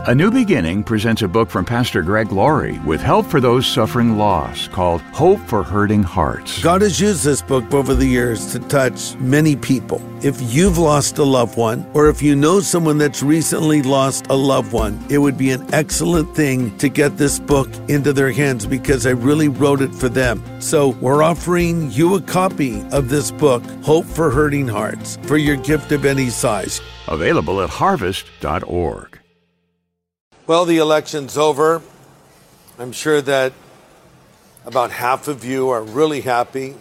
A New Beginning presents a book from Pastor Greg Laurie with help for those suffering loss called Hope for Hurting Hearts. God has used this book over the years to touch many people. If you've lost a loved one, or if you know someone that's recently lost a loved one, it would be an excellent thing to get this book into their hands because I really wrote it for them. So we're offering you a copy of this book, Hope for Hurting Hearts, for your gift of any size. Available at harvest.org. Well, the election's over. I'm sure that about half of you are really happy.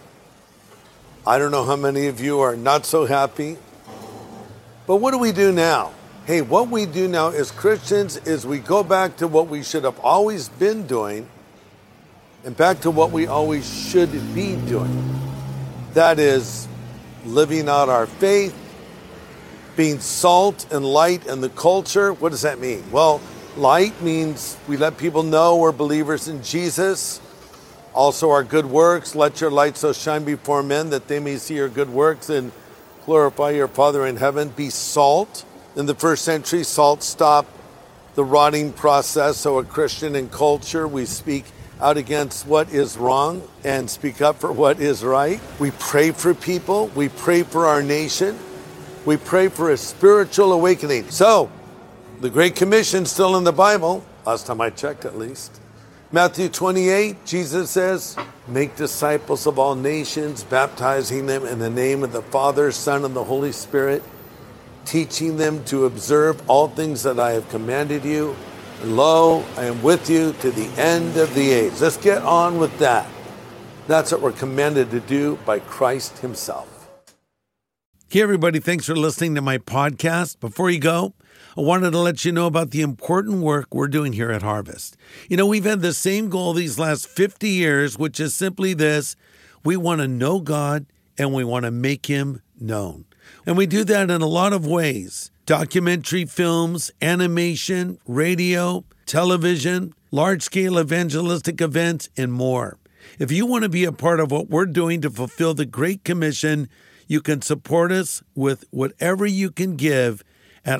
I don't know how many of you are not so happy. But what do we do now? Hey, what we do now as Christians is we go back to what we should have always been doing and back to what we always should be doing. That is living out our faith, being salt and light in the culture. What does that mean? Well, light means we let people know we're believers in Jesus. Also our good works. Let your light so shine before men that they may see your good works and glorify your Father in heaven. Be salt. In the first century, salt stopped the rotting process. So a Christian in culture, we speak out against what is wrong and speak up for what is right. We pray for people. We pray for our nation. We pray for a spiritual awakening. So, the Great Commission still in the Bible, last time I checked at least. Matthew 28, Jesus says, make disciples of all nations, baptizing them in the name of the Father, Son, and the Holy Spirit, teaching them to observe all things that I have commanded you. And lo, I am with you to the end of the age. Let's get on with that. That's what we're commanded to do by Christ himself. Hey, everybody. Thanks for listening to my podcast. Before you go, I wanted to let you know about the important work we're doing here at Harvest. You know, we've had the same goal these last 50 years, which is simply this. We want to know God and we want to make him known. And we do that in a lot of ways. Documentary films, animation, radio, television, large-scale evangelistic events, and more. If you want to be a part of what we're doing to fulfill the Great Commission, you can support us with whatever you can give at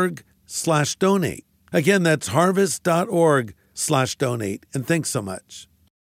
harvest.org/donate. Again, that's harvest.org/donate. And thanks so much.